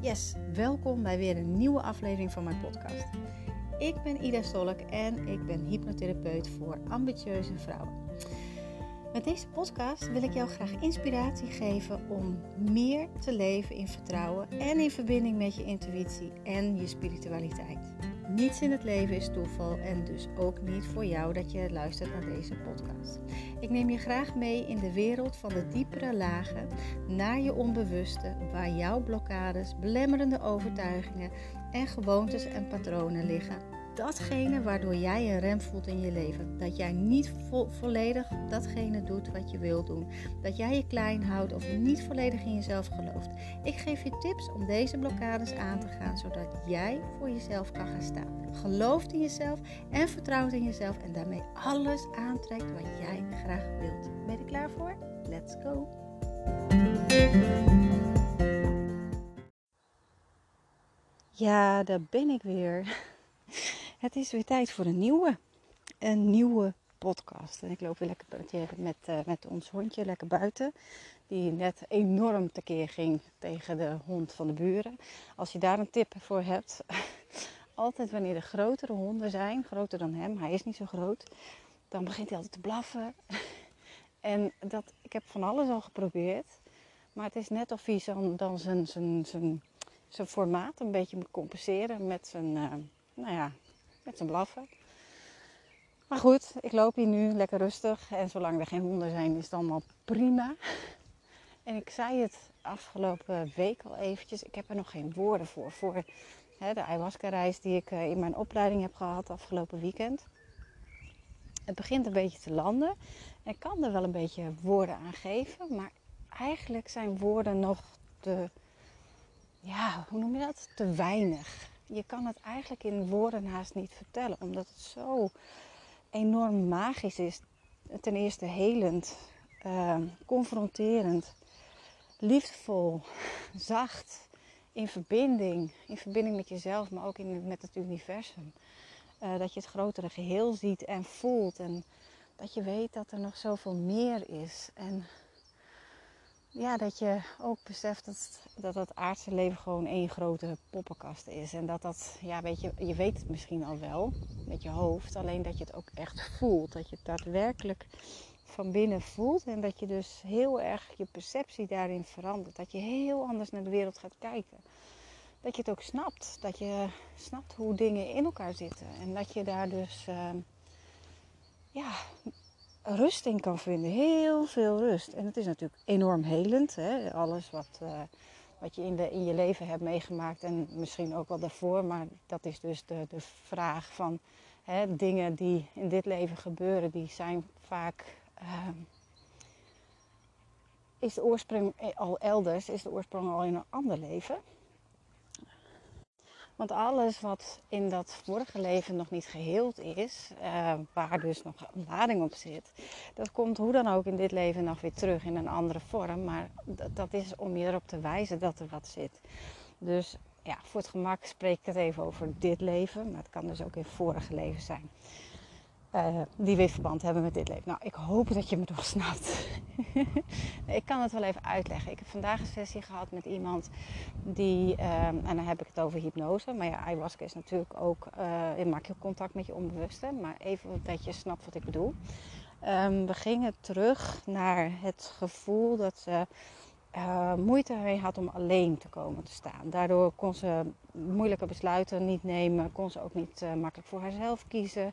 Yes, welkom bij weer een nieuwe aflevering van mijn podcast. Ik ben Ida Stolk en ik ben hypnotherapeut voor ambitieuze vrouwen. Met deze podcast wil ik jou graag inspiratie geven om meer te leven in vertrouwen en in verbinding met je intuïtie en je spiritualiteit. Niets in het leven is toeval en dus ook niet voor jou dat je luistert naar deze podcast. Ik neem je graag mee in de wereld van de diepere lagen, naar je onbewuste, waar jouw blokkades, belemmerende overtuigingen en gewoontes en patronen liggen. Datgene waardoor jij een rem voelt in je leven. Dat jij niet volledig datgene doet wat je wilt doen. Dat jij je klein houdt of niet volledig in jezelf gelooft. Ik geef je tips om deze blokkades aan te gaan, zodat jij voor jezelf kan gaan staan. Gelooft in jezelf en vertrouwt in jezelf en daarmee alles aantrekt wat jij graag wilt. Ben je er klaar voor? Let's go! Ja, daar ben ik weer. Het is weer tijd voor een nieuwe podcast. En ik loop weer lekker met ons hondje lekker buiten. Die net enorm tekeer ging tegen de hond van de buren. Als je daar een tip voor hebt. Altijd wanneer er grotere honden zijn, groter dan hem, hij is niet zo groot. Dan begint hij altijd te blaffen. En ik heb van alles al geprobeerd. Maar het is net of hij dan zijn formaat een beetje moet compenseren met zijn blaffen. Maar goed, ik loop hier nu lekker rustig. En zolang er geen honden zijn, is het allemaal prima. En ik zei het afgelopen week al eventjes. Ik heb er nog geen woorden voor. Voor de ayahuasca-reis die ik in mijn opleiding heb gehad afgelopen weekend. Het begint een beetje te landen. En ik kan er wel een beetje woorden aan geven. Maar eigenlijk zijn woorden nog te weinig. Je kan het eigenlijk in woorden haast niet vertellen. Omdat het zo enorm magisch is. Ten eerste helend, confronterend, liefdevol, zacht, in verbinding met jezelf, maar ook met het universum. Dat je het grotere geheel ziet en voelt en dat je weet dat er nog zoveel meer is. En ja, dat je ook beseft dat het aardse leven gewoon één grote poppenkast is. En je weet het misschien al wel met je hoofd, alleen dat je het ook echt voelt. Dat je het daadwerkelijk van binnen voelt en dat je dus heel erg je perceptie daarin verandert. Dat je heel anders naar de wereld gaat kijken. Dat je het ook snapt. Dat je snapt hoe dingen in elkaar zitten. En dat je daar dus rust in kan vinden. Heel veel rust. En het is natuurlijk enorm helend. Hè? Alles wat je in je leven hebt meegemaakt. En misschien ook wel daarvoor. Maar dat is dus de vraag van dingen die in dit leven gebeuren. Die zijn vaak... is de oorsprong al elders? Is de oorsprong al in een ander leven? Want alles wat in dat vorige leven nog niet geheeld is, waar dus nog een lading op zit, dat komt hoe dan ook in dit leven nog weer terug in een andere vorm. Maar dat is om je erop te wijzen dat er wat zit. Dus ja, voor het gemak spreek ik het even over dit leven, maar het kan dus ook in vorige leven zijn. Die weer verband hebben met dit leven. Nou, ik hoop dat je me toch snapt. Ik kan het wel even uitleggen. Ik heb vandaag een sessie gehad met iemand die... en dan heb ik het over hypnose. Maar ja, ayahuasca is natuurlijk ook... je maakt je contact met je onbewuste. Maar even dat je snapt wat ik bedoel. We gingen terug naar het gevoel dat ze... moeite mee had om alleen te komen te staan. Daardoor kon ze moeilijke besluiten niet nemen. Kon ze ook niet makkelijk voor haarzelf kiezen.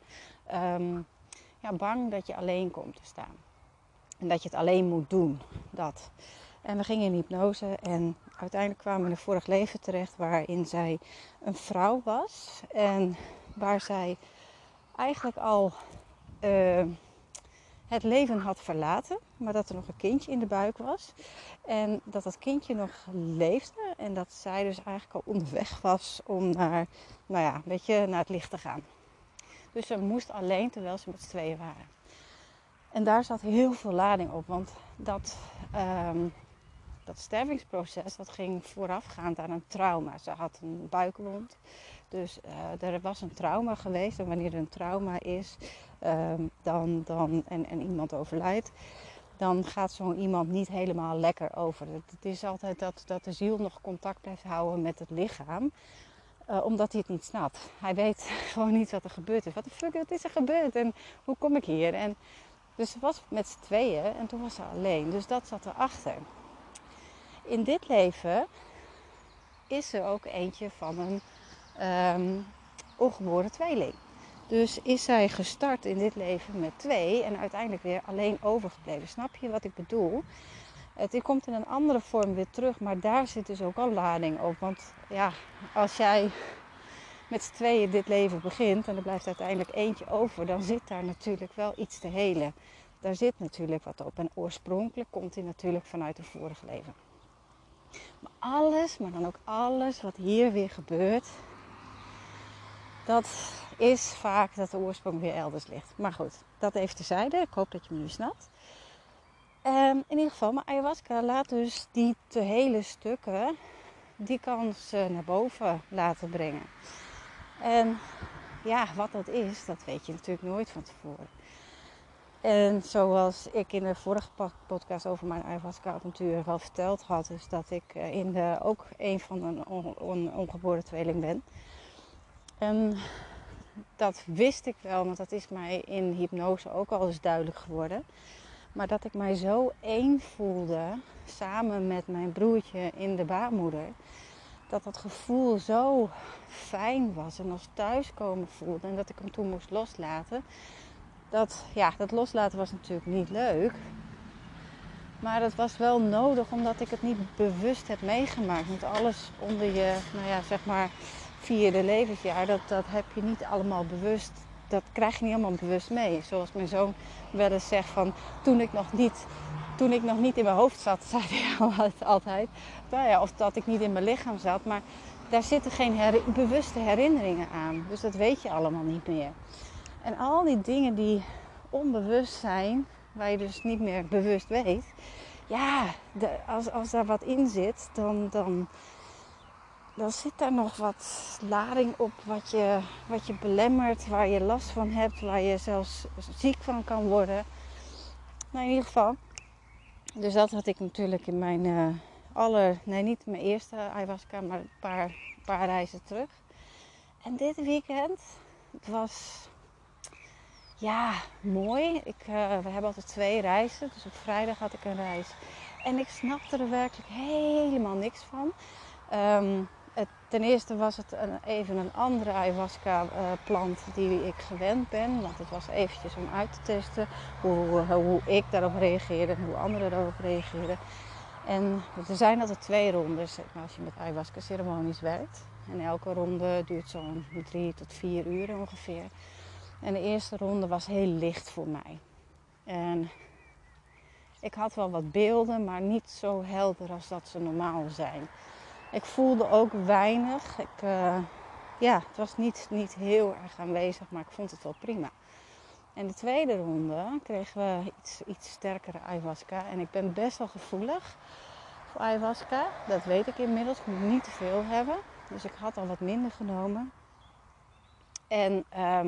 Bang dat je alleen komt te staan. En dat je het alleen moet doen. Dat. En we gingen in hypnose. En uiteindelijk kwamen we in een vorig leven terecht. Waarin zij een vrouw was. En waar zij eigenlijk al... het leven had verlaten, maar dat er nog een kindje in de buik was. En dat dat kindje nog leefde en dat zij dus eigenlijk al onderweg was om naar het licht te gaan. Dus ze moest alleen terwijl ze met z'n tweeën waren. En daar zat heel veel lading op, want dat stervingsproces dat ging voorafgaand aan een trauma. Ze had een buikwond. Dus er was een trauma geweest. En wanneer er een trauma is en iemand overlijdt, dan gaat zo'n iemand niet helemaal lekker over. Het is altijd dat de ziel nog contact blijft houden met het lichaam. Omdat hij het niet snapt. Hij weet gewoon niet wat er gebeurd is. Wat de fuck, wat is er gebeurd? En hoe kom ik hier? En dus ze was met z'n tweeën en toen was ze alleen. Dus dat zat erachter. In dit leven is er ook eentje van een ongeboren tweeling. Dus is zij gestart in dit leven met 2 en uiteindelijk weer alleen overgebleven. Snap je wat ik bedoel? Het komt in een andere vorm weer terug, maar daar zit dus ook al lading op. Want ja, als jij met z'n tweeën dit leven begint en er blijft uiteindelijk eentje over, dan zit daar natuurlijk wel iets te helen. Daar zit natuurlijk wat op. En oorspronkelijk komt hij natuurlijk vanuit een vorige leven. Maar alles, maar dan ook alles wat hier weer gebeurt, dat is vaak dat de oorsprong weer elders ligt. Maar goed, dat even terzijde. Ik hoop dat je me nu snapt. In ieder geval, maar ayahuasca laat dus die te hele stukken, die kan ze naar boven laten brengen. En ja, wat dat is, dat weet je natuurlijk nooit van tevoren. En zoals ik in de vorige podcast over mijn ayahuasca-avontuur wel verteld had, is dat ik ook een van een ongeboren tweeling ben. En dat wist ik wel, want dat is mij in hypnose ook al eens duidelijk geworden. Maar dat ik mij zo één voelde, samen met mijn broertje in de baarmoeder, dat gevoel zo fijn was en als thuiskomen voelde en dat ik hem toen moest loslaten. Dat loslaten was natuurlijk niet leuk. Maar het was wel nodig omdat ik het niet bewust heb meegemaakt. Want alles onder je, zeg maar, vierde levensjaar, dat heb je niet allemaal bewust. Dat krijg je niet allemaal bewust mee. Zoals mijn zoon wel eens zegt van, toen ik nog niet in mijn hoofd zat, zei hij altijd. Of dat ik niet in mijn lichaam zat. Maar daar zitten geen bewuste herinneringen aan. Dus dat weet je allemaal niet meer. En al die dingen die onbewust zijn, waar je dus niet meer bewust weet. Ja, als daar wat in zit, dan zit daar nog wat lading op wat je belemmert, waar je last van hebt, waar je zelfs ziek van kan worden. Nou, in ieder geval. Dus dat had ik natuurlijk in mijn niet mijn eerste ayahuasca, maar een paar reizen terug. En dit weekend, het was mooi. We hebben altijd 2 reizen. Dus op vrijdag had ik een reis. En ik snapte er werkelijk helemaal niks van. Ten eerste was het even een andere ayahuasca plant die ik gewend ben. Want het was eventjes om uit te testen hoe ik daarop reageerde en hoe anderen daarop reageerden. En er zijn altijd 2 rondes als je met ayahuasca ceremonies werkt. En elke ronde duurt zo'n 3 tot 4 uur ongeveer. En de eerste ronde was heel licht voor mij. En ik had wel wat beelden, maar niet zo helder als dat ze normaal zijn. Ik voelde ook weinig. Het was niet heel erg aanwezig, maar ik vond het wel prima. En de tweede ronde kregen we iets sterkere ayahuasca. En ik ben best wel gevoelig voor ayahuasca. Dat weet ik inmiddels. Ik moet niet te veel hebben. Dus ik had al wat minder genomen. En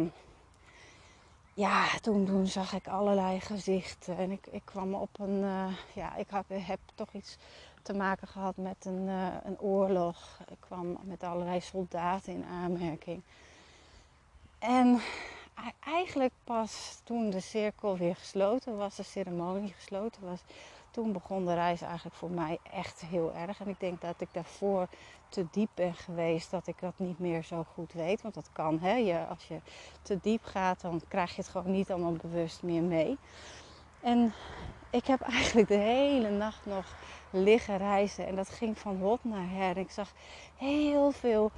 toen zag ik allerlei gezichten. En ik kwam op heb toch iets te maken gehad met een oorlog. Ik kwam met allerlei soldaten in aanmerking. En eigenlijk pas toen de cirkel weer gesloten was, de ceremonie gesloten was, toen begon de reis eigenlijk voor mij echt heel erg. En ik denk dat ik daarvoor te diep ben geweest, dat ik dat niet meer zo goed weet. Want dat kan, als je te diep gaat, dan krijg je het gewoon niet allemaal bewust meer mee. En ik heb eigenlijk de hele nacht nog liggen reizen. En dat ging van hot naar her. Ik zag heel veel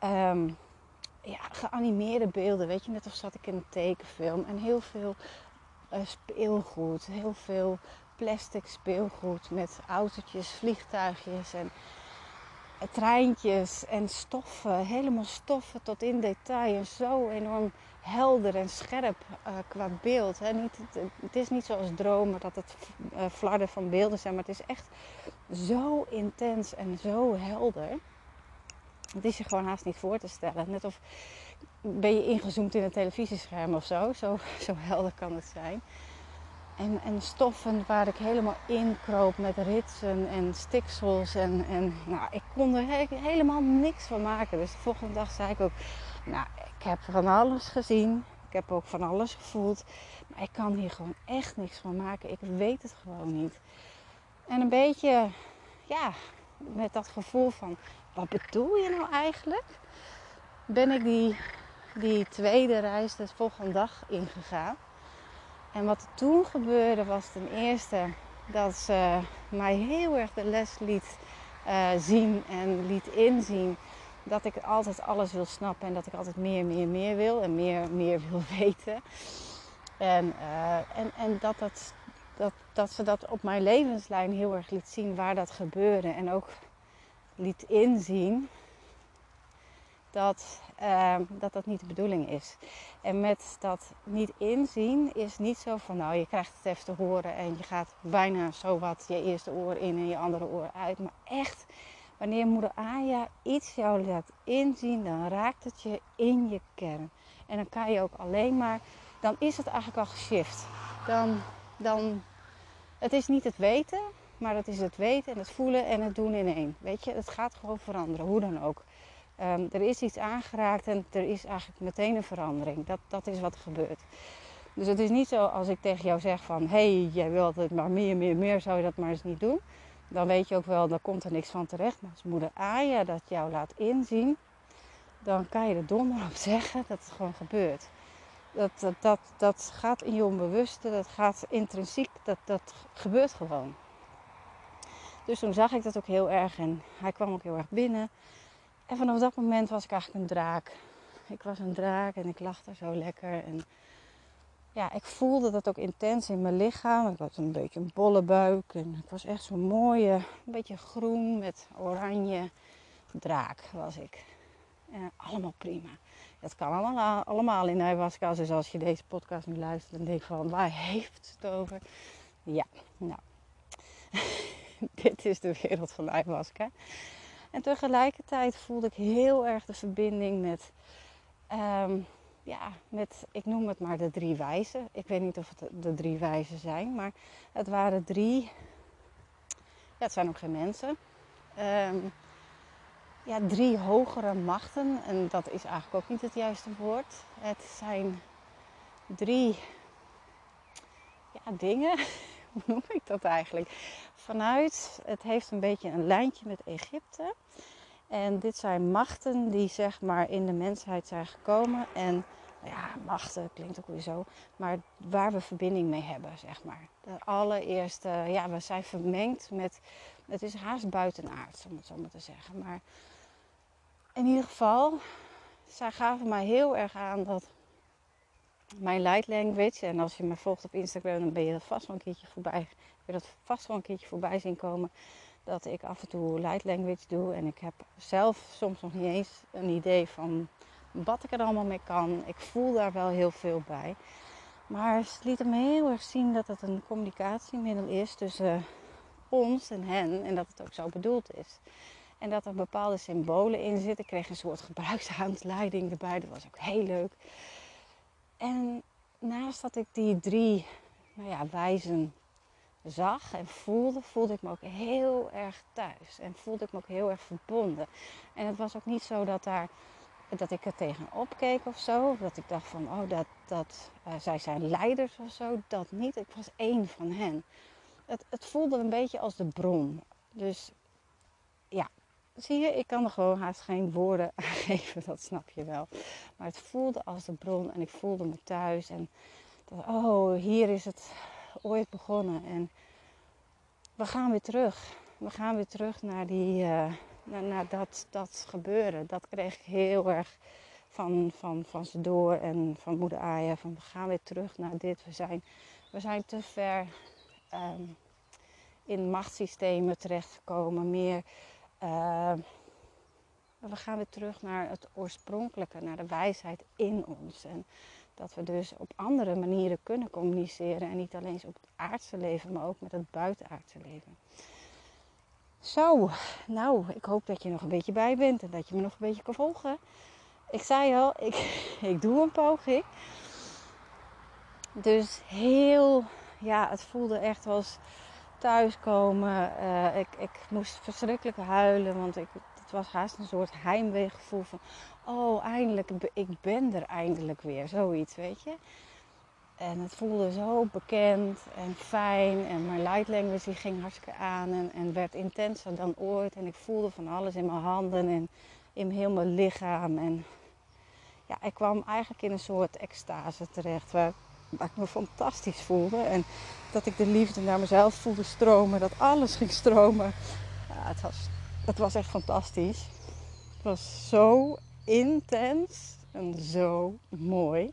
geanimeerde beelden. Weet je, net of zat ik in een tekenfilm. En heel veel speelgoed. Heel veel plastic speelgoed met autootjes, vliegtuigjes en treintjes en stoffen. Helemaal stoffen tot in detail. En zo enorm helder en scherp qua beeld. Het is niet zoals dromen dat het flarden van beelden zijn. Maar het is echt zo intens en zo helder. Het is je gewoon haast niet voor te stellen. Net of ben je ingezoomd in een televisiescherm of zo. Zo helder kan het zijn. en stoffen waar ik helemaal in kroop met ritsen en stiksels. En nou, ik kon er helemaal niks van maken. Dus de volgende dag zei ik ook, nou, ik heb van alles gezien. Ik heb ook van alles gevoeld. Maar ik kan hier gewoon echt niks van maken. Ik weet het gewoon niet. En een beetje, ja, met dat gevoel van, wat bedoel je nou eigenlijk? Ben ik die tweede reis de volgende dag ingegaan. En wat er toen gebeurde was ten eerste dat ze mij heel erg de les liet zien en liet inzien dat ik altijd alles wil snappen en dat ik altijd meer wil en meer wil weten. En dat ze dat op mijn levenslijn heel erg liet zien waar dat gebeurde. En ook liet inzien dat niet de bedoeling is. En met dat niet inzien is niet zo van, nou, je krijgt het even te horen en je gaat bijna zo wat je eerste oor in en je andere oor uit. Maar echt, wanneer moeder Aya iets jou laat inzien, dan raakt het je in je kern. En dan kan je ook alleen maar, dan is het eigenlijk al geshift. Dan het is niet het weten, maar het is het weten en het voelen en het doen in één. Weet je, het gaat gewoon veranderen, hoe dan ook. Er is iets aangeraakt en er is eigenlijk meteen een verandering. Dat is wat er gebeurt. Dus het is niet zo als ik tegen jou zeg van, hey, jij wilt het maar meer, zou je dat maar eens niet doen. Dan weet je ook wel, daar komt er niks van terecht. Maar als moeder Aya dat jou laat inzien, dan kan je er donder op zeggen dat het gewoon gebeurt. Dat gaat in je onbewuste, dat gaat intrinsiek, dat gebeurt gewoon. Dus toen zag ik dat ook heel erg en hij kwam ook heel erg binnen. En vanaf dat moment was ik eigenlijk een draak. Ik was een draak en ik lag daar zo lekker. En ja, ik voelde dat ook intens in mijn lichaam. Ik had een beetje een bolle buik. En ik was echt zo'n mooie, een beetje groen met oranje draak was ik. En allemaal prima. Dat kan allemaal in ayahuasca. Dus als je deze podcast nu luistert en denkt van, waar heeft het over? Ja, nou. Dit is de wereld van ayahuasca. En tegelijkertijd voelde ik heel erg de verbinding met, ik noem het maar de 3 wijzen. Ik weet niet of het de 3 wijzen zijn, maar het waren 3, ja, het zijn ook geen mensen. 3 hogere machten en dat is eigenlijk ook niet het juiste woord. Het zijn 3 dingen, hoe noem ik dat eigenlijk? Vanuit, het heeft een beetje een lijntje met Egypte. En dit zijn machten die zeg maar in de mensheid zijn gekomen. En ja, machten klinkt ook weer zo. Maar waar we verbinding mee hebben, zeg maar. De allereerste, ja, we zijn vermengd met, het is haast buitenaards, om het zo maar te zeggen. Maar in ieder geval, zij gaven mij heel erg aan dat mijn light language, en als je me volgt op Instagram, dan ben je dat vast wel een keertje voorbij zien komen. Dat ik af en toe light language doe. En ik heb zelf soms nog niet eens een idee van wat ik er allemaal mee kan. Ik voel daar wel heel veel bij. Maar ze lieten me heel erg zien dat het een communicatiemiddel is tussen ons en hen. En dat het ook zo bedoeld is. En dat er bepaalde symbolen in zitten. Ik kreeg een soort gebruikshandleiding erbij. Dat was ook heel leuk. En naast dat ik die 3 wijzen zag en voelde ik me ook heel erg thuis. En voelde ik me ook heel erg verbonden. En het was ook niet zo dat ik er tegenop keek of zo. Of dat ik dacht van, zij zijn leiders of zo. Dat niet. Ik was één van hen. Het voelde een beetje als de bron. Dus ja, zie je, ik kan er gewoon haast geen woorden aan geven. Dat snap je wel. Maar het voelde als de bron en ik voelde me thuis. En hier is het ooit begonnen. En we gaan weer terug. We gaan weer terug naar naar dat gebeuren. Dat kreeg ik heel erg van ze door en van moeder Aya. Van we gaan weer terug naar dit. We zijn te ver in machtssystemen terechtgekomen. We gaan weer terug naar het oorspronkelijke, naar de wijsheid in ons. En dat we dus op andere manieren kunnen communiceren. En niet alleen op het aardse leven, maar ook met het buitenaardse leven. Zo, nou, ik hoop dat je nog een beetje bij bent en dat je me nog een beetje kan volgen. Ik zei al, ik doe een poging. Dus heel, het voelde echt als thuiskomen. Ik moest verschrikkelijk huilen, want het was haast een soort heimweegevoel van, oh eindelijk, ik ben er eindelijk weer, zoiets, weet je. En het voelde zo bekend en fijn. En mijn light language die ging hartstikke aan en werd intenser dan ooit. En ik voelde van alles in mijn handen en in heel mijn lichaam. En ja, ik kwam eigenlijk in een soort extase terecht waar ik me fantastisch voelde. En dat ik de liefde naar mezelf voelde stromen. Dat alles ging stromen. Ja, het was echt fantastisch. Het was zo intens en zo mooi.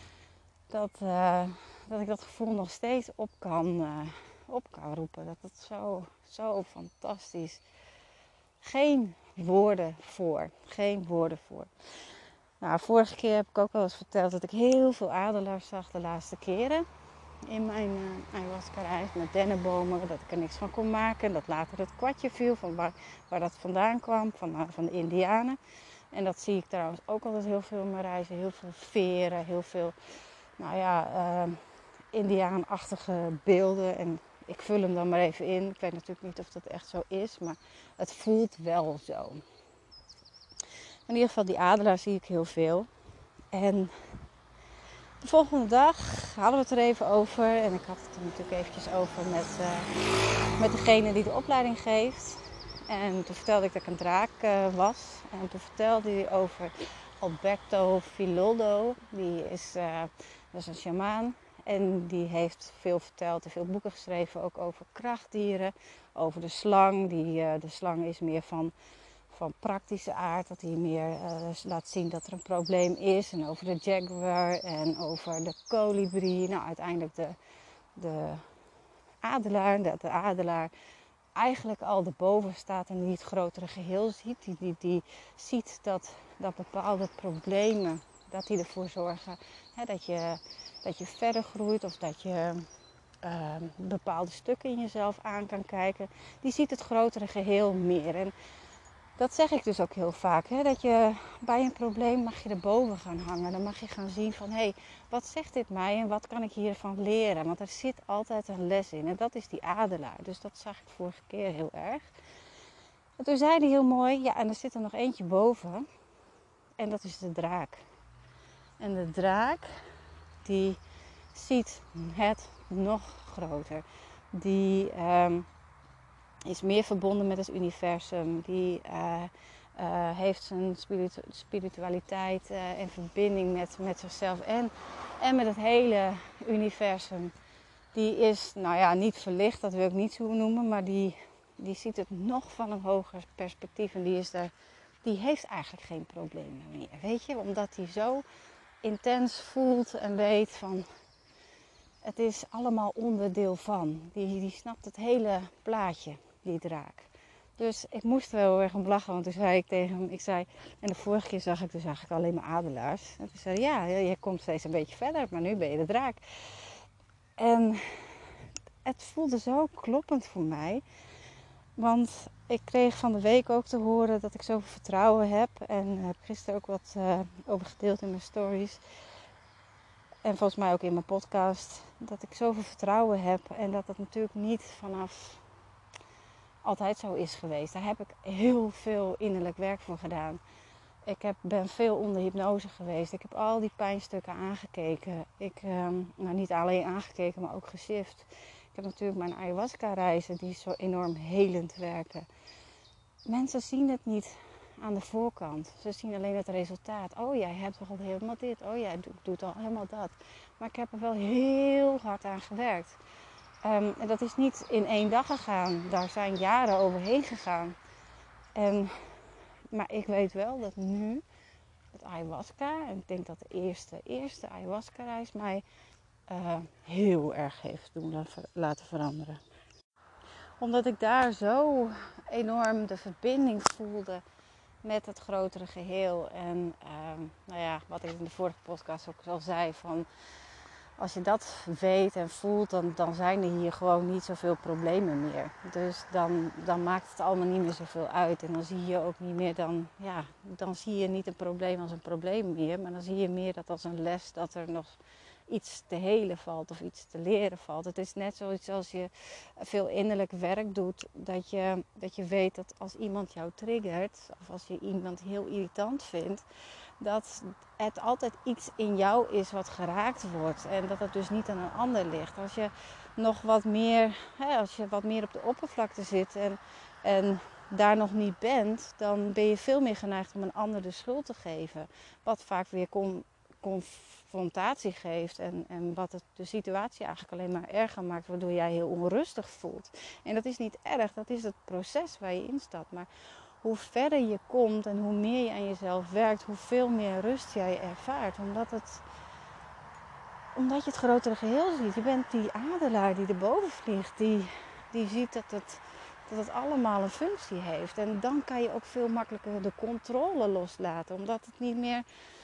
Dat ik dat gevoel nog steeds op kan roepen. Dat het zo fantastisch. Geen woorden voor. Geen woorden voor. Nou, vorige keer heb ik ook al eens verteld dat ik heel veel adelaars zag de laatste keren. In mijn ayahuasca-reis met dennenbomen. Dat ik er niks van kon maken. Dat later het kwartje viel van waar dat vandaan kwam. Van de Indianen. En dat zie ik trouwens ook altijd heel veel in mijn reizen. Heel veel veren. Heel veel Indiaanachtige beelden. En ik vul hem dan maar even in. Ik weet natuurlijk niet of dat echt zo is. Maar het voelt wel zo. In ieder geval die adelaar zie ik heel veel. En de volgende dag hadden we het er even over. En ik had het er natuurlijk eventjes over met degene die de opleiding geeft. En toen vertelde ik dat ik een draak was. En toen vertelde hij over Alberto Villoldo. Dat is een sjamaan. En die heeft veel verteld en veel boeken geschreven. Ook over krachtdieren. Over de slang. De slang is meer van praktische aard. Dat hij meer laat zien dat er een probleem is. En over de jaguar en over de kolibrie. Nou, uiteindelijk de adelaar. Dat de adelaar eigenlijk al erboven staat en die het grotere geheel ziet. Die ziet dat bepaalde problemen, dat die ervoor zorgen dat je verder groeit. Of dat je bepaalde stukken in jezelf aan kan kijken. Die ziet het grotere geheel meer. En dat zeg ik dus ook heel vaak. Dat je bij een probleem mag je erboven gaan hangen. Dan mag je gaan zien van, hé, wat zegt dit mij en wat kan ik hiervan leren? Want er zit altijd een les in. En dat is die adelaar. Dus dat zag ik vorige keer heel erg. En toen zei hij heel mooi, ja, en er zit er nog eentje boven. En dat is de draak. En de draak, die ziet het nog groter. Die is meer verbonden met het universum. Die heeft zijn spiritualiteit en verbinding met zichzelf en met het hele universum. Die is, niet verlicht, dat wil ik niet zo noemen, maar die ziet het nog van een hoger perspectief. En die heeft eigenlijk geen problemen meer, weet je. Omdat hij zo intens voelt en weet van, het is allemaal onderdeel van. Die snapt het hele plaatje, die draak. Dus ik moest er wel heel erg om lachen, want toen zei ik tegen hem, en de vorige keer zag ik alleen maar adelaars. En toen zei hij, ja, je komt steeds een beetje verder, maar nu ben je de draak. En het voelde zo kloppend voor mij. Want ik kreeg van de week ook te horen dat ik zoveel vertrouwen heb. En heb gisteren ook wat over gedeeld in mijn stories. En volgens mij ook in mijn podcast. Dat ik zoveel vertrouwen heb. En dat het natuurlijk niet vanaf altijd zo is geweest. Daar heb ik heel veel innerlijk werk voor gedaan. Ik ben veel onder hypnose geweest. Ik heb al die pijnstukken aangekeken. Niet alleen aangekeken, maar ook geshift. Ik heb natuurlijk mijn ayahuasca-reizen die zo enorm helend werken. Mensen zien het niet aan de voorkant. Ze zien alleen het resultaat. Oh, jij hebt al helemaal dit. Oh, jij doet al helemaal dat. Maar ik heb er wel heel hard aan gewerkt. En dat is niet in 1 dag gegaan. Daar zijn jaren overheen gegaan. Maar ik weet wel dat nu het ayahuasca, en ik denk dat de eerste ayahuasca-reis mij heel erg heeft doen laten veranderen. Omdat ik daar zo enorm de verbinding voelde met het grotere geheel. En wat ik in de vorige podcast ook al zei, van als je dat weet en voelt, dan zijn er hier gewoon niet zoveel problemen meer. Dus dan maakt het allemaal niet meer zoveel uit. En dan zie je ook niet meer, dan zie je niet een probleem als een probleem meer. Maar dan zie je meer dat als een les dat er nog iets te helen valt of iets te leren valt. Het is net zoiets als je veel innerlijk werk doet, dat je weet dat als iemand jou triggert, of als je iemand heel irritant vindt, dat het altijd iets in jou is wat geraakt wordt. En dat het dus niet aan een ander ligt. Als je nog wat meer, als je wat meer op de oppervlakte zit en daar nog niet bent, dan ben je veel meer geneigd om een ander de schuld te geven. Wat vaak weer confrontatie geeft en wat de situatie eigenlijk alleen maar erger maakt, waardoor jij heel onrustig voelt. En dat is niet erg, dat is het proces waar je instapt. Maar hoe verder je komt en hoe meer je aan jezelf werkt, hoeveel meer rust jij ervaart. Omdat je het grotere geheel ziet. Je bent die adelaar die erboven vliegt, die ziet dat het allemaal een functie heeft. En dan kan je ook veel makkelijker de controle loslaten. Omdat het niet meer,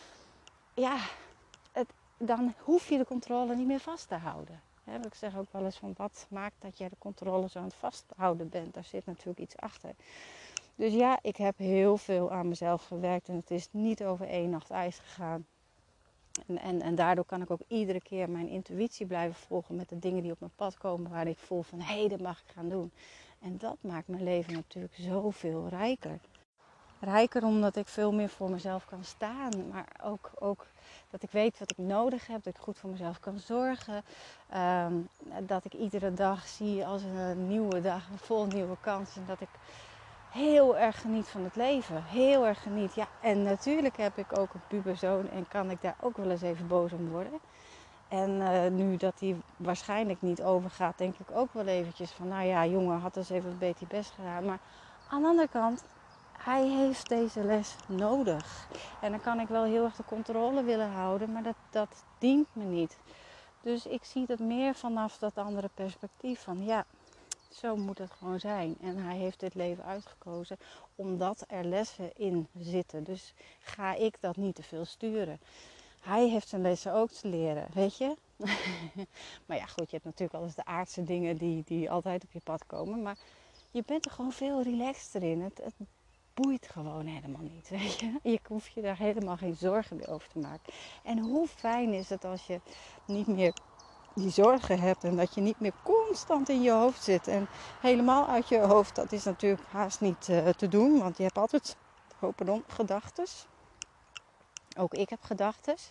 dan hoef je de controle niet meer vast te houden. Ik zeg ook wel eens van, wat maakt dat jij de controle zo aan het vasthouden bent? Daar zit natuurlijk iets achter. Dus ja, ik heb heel veel aan mezelf gewerkt en het is niet over 1 nacht ijs gegaan. En daardoor kan ik ook iedere keer mijn intuïtie blijven volgen met de dingen die op mijn pad komen, waar ik voel van, hé, dat mag ik gaan doen. En dat maakt mijn leven natuurlijk zoveel rijker. Rijker omdat ik veel meer voor mezelf kan staan, maar ook dat ik weet wat ik nodig heb, dat ik goed voor mezelf kan zorgen. Dat ik iedere dag zie als een nieuwe dag, een vol nieuwe kans. En dat ik heel erg geniet van het leven. Heel erg geniet. Ja, en natuurlijk heb ik ook een puberzoon en kan ik daar ook wel eens even boos om worden. En nu dat hij waarschijnlijk niet overgaat, denk ik ook wel eventjes van, nou ja, jongen, had dus even een beetje best gedaan. Maar aan de andere kant, hij heeft deze les nodig. En dan kan ik wel heel erg de controle willen houden, maar dat dient me niet. Dus ik zie het meer vanaf dat andere perspectief van, ja, zo moet het gewoon zijn. En hij heeft dit leven uitgekozen omdat er lessen in zitten. Dus ga ik dat niet te veel sturen. Hij heeft zijn lessen ook te leren, weet je. Maar ja, goed, je hebt natuurlijk wel eens de aardse dingen die altijd op je pad komen. Maar je bent er gewoon veel relaxter in. Het boeit gewoon helemaal niet, weet je. Je hoeft je daar helemaal geen zorgen meer over te maken. En hoe fijn is het als je niet meer die zorgen hebt en dat je niet meer constant in je hoofd zit. En helemaal uit je hoofd, dat is natuurlijk haast niet te doen, want je hebt altijd gedachtes. Ook ik heb gedachtes.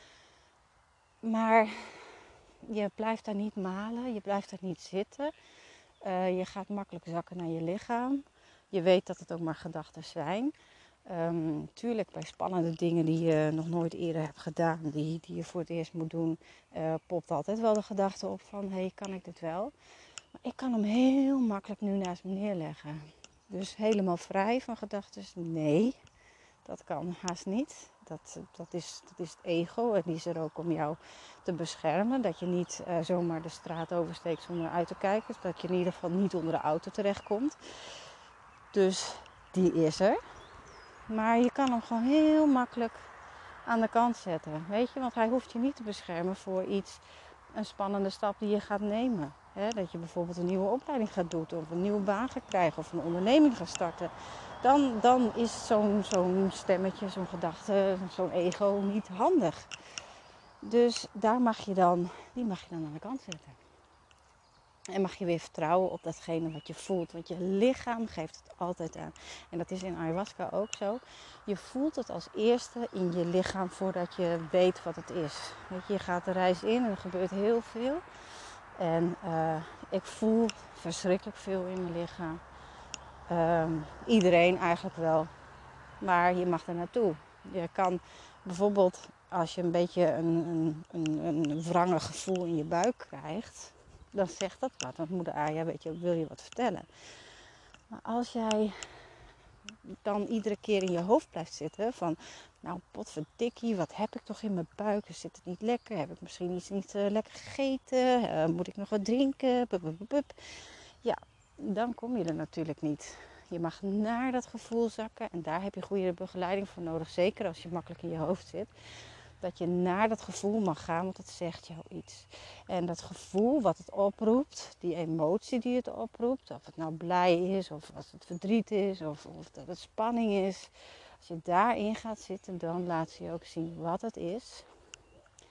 Maar je blijft daar niet malen, je blijft daar niet zitten. Je gaat makkelijk zakken naar je lichaam. Je weet dat het ook maar gedachten zijn. Tuurlijk bij spannende dingen die je nog nooit eerder hebt gedaan, die je voor het eerst moet doen, popt altijd wel de gedachte op van, hé, kan ik dit wel? Maar ik kan hem heel makkelijk nu naast me neerleggen. Dus helemaal vrij van gedachten, nee, dat kan haast niet. Dat is het ego en die is er ook om jou te beschermen. Dat je niet zomaar de straat oversteekt zonder uit te kijken. Dat je in ieder geval niet onder de auto terechtkomt. Dus die is er. Maar je kan hem gewoon heel makkelijk aan de kant zetten. Weet je, want hij hoeft je niet te beschermen voor een spannende stap die je gaat nemen. Dat je bijvoorbeeld een nieuwe opleiding gaat doen of een nieuwe baan gaat krijgen of een onderneming gaat starten. Dan is zo'n stemmetje, zo'n gedachte, zo'n ego niet handig. Dus die mag je dan aan de kant zetten. En mag je weer vertrouwen op datgene wat je voelt. Want je lichaam geeft het altijd aan. En dat is in ayahuasca ook zo. Je voelt het als eerste in je lichaam voordat je weet wat het is. Weet je gaat de reis in en er gebeurt heel veel. En ik voel verschrikkelijk veel in mijn lichaam. Iedereen eigenlijk wel. Maar je mag er naartoe. Je kan bijvoorbeeld, als je een beetje een wrangig gevoel in je buik krijgt, dan zegt dat wat. Want moeder Aya, weet je, wil je wat vertellen. Maar als jij dan iedere keer in je hoofd blijft zitten van, nou potverdikkie, wat heb ik toch in mijn buik? Zit het niet lekker? Heb ik misschien iets niet lekker gegeten? Moet ik nog wat drinken? Ja, dan kom je er natuurlijk niet. Je mag naar dat gevoel zakken en daar heb je goede begeleiding voor nodig. Zeker als je makkelijk in je hoofd zit. Dat je naar dat gevoel mag gaan, want het zegt jou iets. En dat gevoel wat het oproept, die emotie die het oproept, of het nou blij is, of als het verdriet is, of dat het spanning is. Als je daarin gaat zitten, dan laat ze je ook zien wat het is.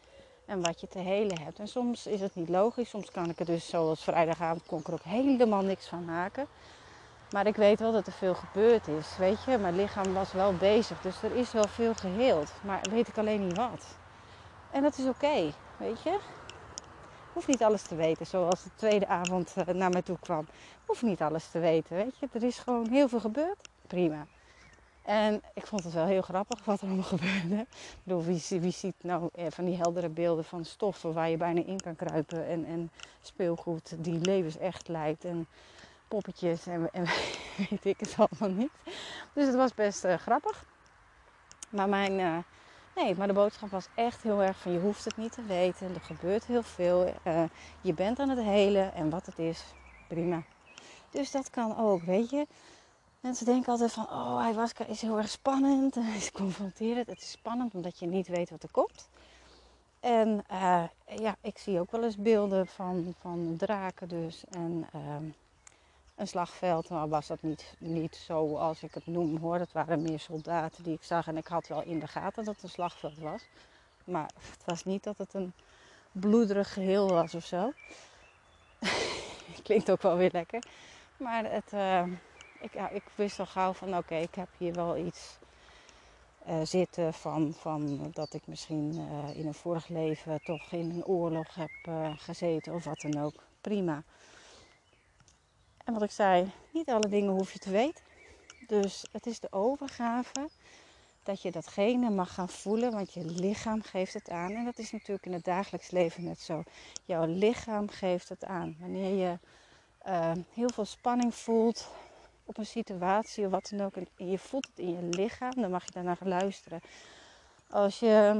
en wat je te helen hebt. En soms is het niet logisch. Soms kan ik er dus, zoals vrijdagavond, kon ik er ook helemaal niks van maken. Maar ik weet wel dat er veel gebeurd is, weet je. Mijn lichaam was wel bezig, dus er is wel veel geheeld. Maar weet ik alleen niet wat. En dat is oké, weet je. Hoef niet alles te weten, zoals de tweede avond naar mij toe kwam. Hoef niet alles te weten, weet je. Er is gewoon heel veel gebeurd. Prima. En ik vond het wel heel grappig wat er allemaal gebeurde. Ik bedoel, wie ziet nou van die heldere beelden van stoffen waar je bijna in kan kruipen. En speelgoed die levensecht lijkt. En poppetjes en weet ik het allemaal niet. Dus het was best grappig. Maar maar de boodschap was echt heel erg van je hoeft het niet te weten. Er gebeurt heel veel. Je bent aan het helen en wat het is, prima. Dus dat kan ook, weet je. Mensen denken altijd van, oh, ayahuasca is heel erg spannend. Het is confronterend. Het is spannend omdat je niet weet wat er komt. En ik zie ook wel eens beelden van draken dus. En een slagveld, maar was dat niet zo als ik het noem hoor. Het waren meer soldaten die ik zag en ik had wel in de gaten dat het een slagveld was. Maar het was niet dat het een bloederig geheel was of zo. Klinkt ook wel weer lekker. Maar ik wist al gauw van oké, ik heb hier wel iets zitten van dat ik misschien in een vorig leven toch in een oorlog heb gezeten of wat dan ook. Prima. En wat ik zei, niet alle dingen hoef je te weten. Dus het is de overgave dat je datgene mag gaan voelen, want je lichaam geeft het aan. En dat is natuurlijk in het dagelijks leven net zo. Jouw lichaam geeft het aan. Wanneer je heel veel spanning voelt op een situatie of wat dan ook, en je voelt het in je lichaam, dan mag je daarnaar luisteren. Als je...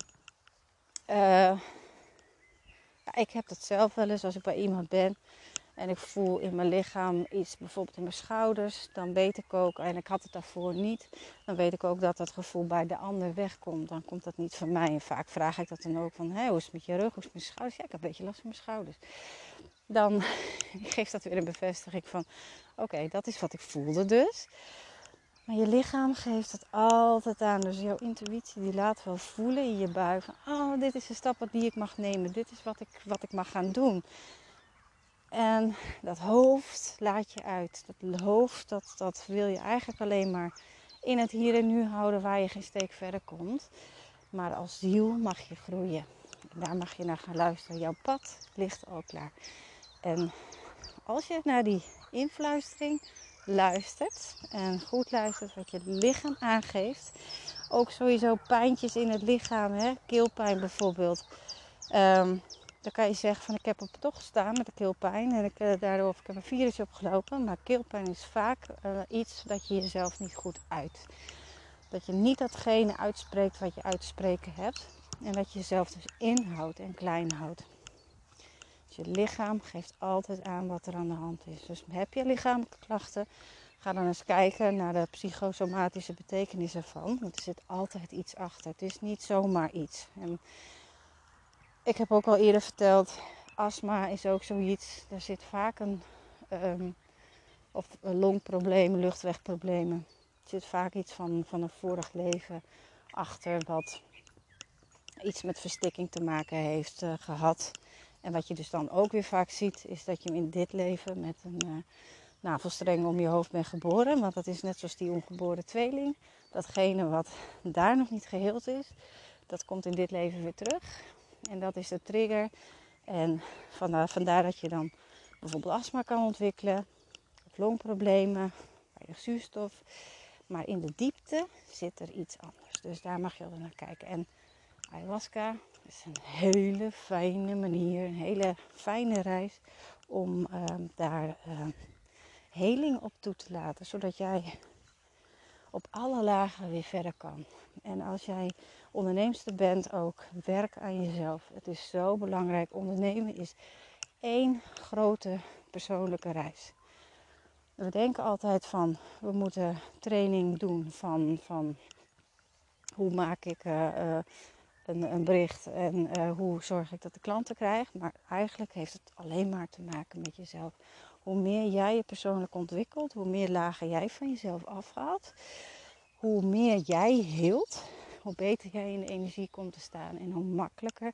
ik heb dat zelf wel eens als ik bij iemand ben en ik voel in mijn lichaam iets, bijvoorbeeld in mijn schouders, dan weet ik ook, en ik had het daarvoor niet, dan weet ik ook dat dat gevoel bij de ander wegkomt. Dan komt dat niet van mij. En vaak vraag ik dat dan ook van, hoe is het met je rug, hoe is het met je schouders? Ja, ik heb een beetje last van mijn schouders. Dan geeft dat weer een bevestiging van, oké, dat is wat ik voelde dus. Maar je lichaam geeft het altijd aan. Dus jouw intuïtie die laat wel voelen in je buik van, oh, dit is de stap die ik mag nemen. Dit is wat ik mag gaan doen. En dat hoofd laat je uit. Dat hoofd, dat wil je eigenlijk alleen maar in het hier en nu houden waar je geen steek verder komt. Maar als ziel mag je groeien. En daar mag je naar gaan luisteren. Jouw pad ligt al klaar. En als je naar die influistering luistert en goed luistert wat je lichaam aangeeft. Ook sowieso pijntjes in het lichaam, hè? Keelpijn bijvoorbeeld. Dan kan je zeggen van ik heb op toch gestaan met de keelpijn en ik heb een virus opgelopen. Maar keelpijn is vaak iets dat je jezelf niet goed uit. Dat je niet datgene uitspreekt wat je uit te spreken hebt. En dat je jezelf dus inhoudt en klein houdt. Dus je lichaam geeft altijd aan wat er aan de hand is. Dus heb je lichamelijke klachten, ga dan eens kijken naar de psychosomatische betekenis ervan. Want er zit altijd iets achter. Het is niet zomaar iets. En ik heb ook al eerder verteld, astma is ook zoiets. Er zit vaak een longprobleem, luchtwegproblemen. Er zit vaak iets van een vorig leven achter wat iets met verstikking te maken heeft gehad. En wat je dus dan ook weer vaak ziet, is dat je in dit leven met een navelstreng om je hoofd bent geboren. Want dat is net zoals die ongeboren tweeling. Datgene wat daar nog niet geheeld is, dat komt in dit leven weer terug. En dat is de trigger. En vandaar dat je dan bijvoorbeeld astma kan ontwikkelen. Of longproblemen, weinig zuurstof. Maar in de diepte zit er iets anders. Dus daar mag je wel naar kijken. En ayahuasca is een hele fijne manier, een hele fijne reis om daar heling op toe te laten. Zodat jij op alle lagen weer verder kan. En als jij onderneemster bent ook, werk aan jezelf. Het is zo belangrijk. Ondernemen is één grote persoonlijke reis. We denken altijd van, we moeten training doen van hoe maak ik een bericht en hoe zorg ik dat de klanten krijg. Maar eigenlijk heeft het alleen maar te maken met jezelf. Hoe meer jij je persoonlijk ontwikkelt, hoe meer lagen jij van jezelf afhaalt, hoe meer jij heelt, hoe beter jij in de energie komt te staan en hoe makkelijker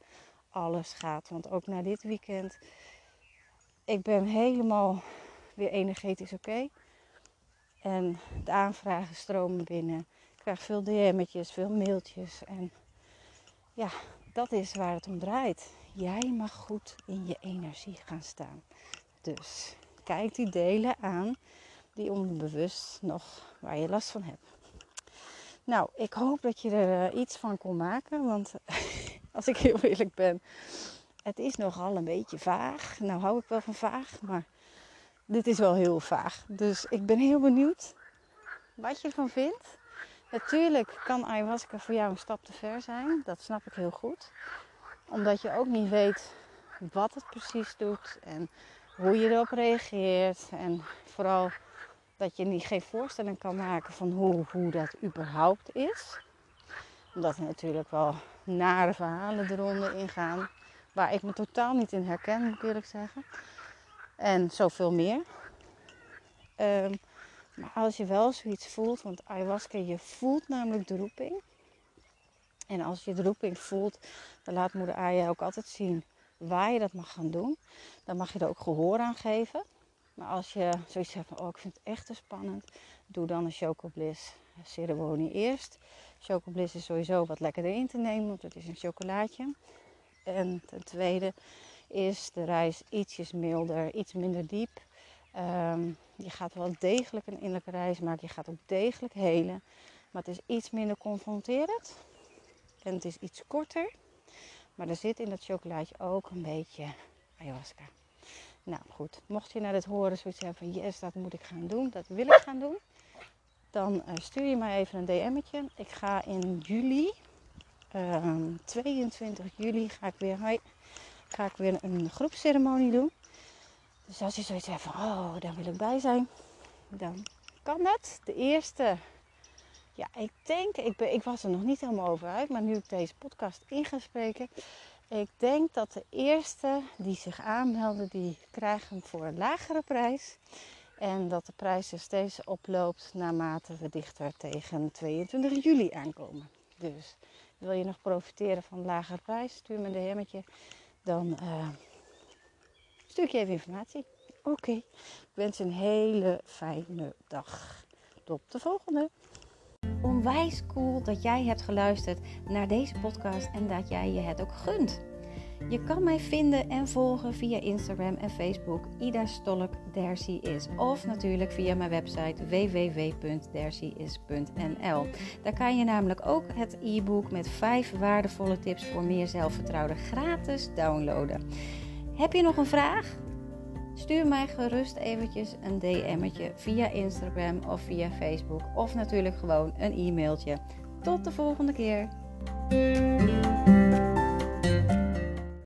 alles gaat. Want ook na dit weekend, ik ben helemaal weer energetisch oké. En de aanvragen stromen binnen. Ik krijg veel DM'tjes, veel mailtjes. En ja, dat is waar het om draait. Jij mag goed in je energie gaan staan. Dus kijk die delen aan die onderbewust nog waar je last van hebt. Nou, ik hoop dat je er iets van kon maken. Want als ik heel eerlijk ben, het is nogal een beetje vaag. Nou hou ik wel van vaag, maar dit is wel heel vaag. Dus ik ben heel benieuwd wat je ervan vindt. Natuurlijk kan ayahuasca voor jou een stap te ver zijn. Dat snap ik heel goed. Omdat je ook niet weet wat het precies doet en hoe je erop reageert. En vooral dat je geen voorstelling kan maken van hoe dat überhaupt is. Omdat er natuurlijk wel nare verhalen de ronde ingaan. Waar ik me totaal niet in herken, moet ik eerlijk zeggen. En zoveel meer. Maar als je wel zoiets voelt, want ayahuasca, je voelt namelijk de roeping. En als je de roeping voelt, dan laat moeder Aya ook altijd zien waar je dat mag gaan doen. Dan mag je er ook gehoor aan geven. Maar als je zoiets hebt van, ik vind het echt te spannend, doe dan een chocobliss ceremonie eerst. Chocobliss is sowieso wat lekkerder in te nemen, want het is een chocolaatje. En ten tweede is de reis ietsjes milder, iets minder diep. Je gaat wel degelijk een innerlijke reis maken, je gaat ook degelijk helen. Maar het is iets minder confronterend. En het is iets korter. Maar er zit in dat chocolaatje ook een beetje ayahuasca. Nou goed, mocht je naar dit horen zoiets hebben van yes, dat moet ik gaan doen, dat wil ik gaan doen. Dan stuur je mij even een DM'tje. Ik ga in juli, 22 juli, ga ik weer een groepsceremonie doen. Dus als je zoiets hebt van, daar wil ik bij zijn, dan kan dat. De eerste, ja, ik was er nog niet helemaal over uit, maar nu ik deze podcast in ga spreken, ik denk dat de eerste die zich aanmelden, die krijgen hem voor een lagere prijs. En dat de prijs er steeds oploopt naarmate we dichter tegen 22 juli aankomen. Dus wil je nog profiteren van een lagere prijs, stuur me een DM'tje. Dan stuur ik je even informatie. Oké. Ik wens je een hele fijne dag. Tot de volgende. Onwijs cool dat jij hebt geluisterd naar deze podcast en dat jij je het ook gunt. Je kan mij vinden en volgen via Instagram en Facebook Ida Stolk There She Is. Of natuurlijk via mijn website www.theresheis.nl. Daar kan je namelijk ook het e-book met 5 waardevolle tips voor meer zelfvertrouwen gratis downloaden. Heb je nog een vraag? Stuur mij gerust eventjes een DM'tje via Instagram of via Facebook. Of natuurlijk gewoon een e-mailtje. Tot de volgende keer.